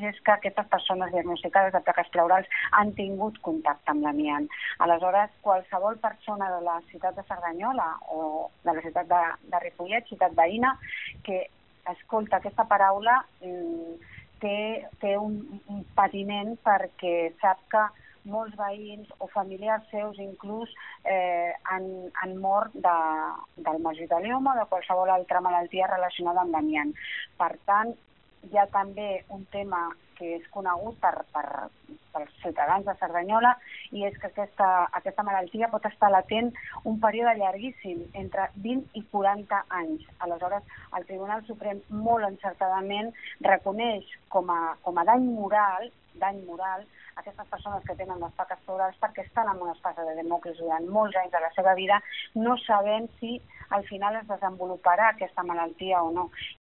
mateix és que aquestes persones diagnosticades de plaques pleurals han tingut contacte amb l'amiant. Aleshores, qualsevol persona de la ciutat de Cerdanyola o de la ciutat de Ripollet, ciutat veïna, que escolta aquesta paraula té un patiment perquè sap que molts veïns o familiars seus inclús han mort del mesotelioma o de qualsevol altra malaltia relacionada amb l'amiant. Per tant, hi ha també un tema que és conegut pels ciutadans de Cerdanyola i és que aquesta malaltia pot estar latent un període llarguíssim, entre 20 i 40 anys. Aleshores, el Tribunal Suprem molt encertadament reconeix com a dany moral aquestes persones que tenen les plaques pleurals perquè estan en una espasa de Dàmocles durant molts anys de la seva vida no sabent si al final es desenvoluparà aquesta malaltia o no.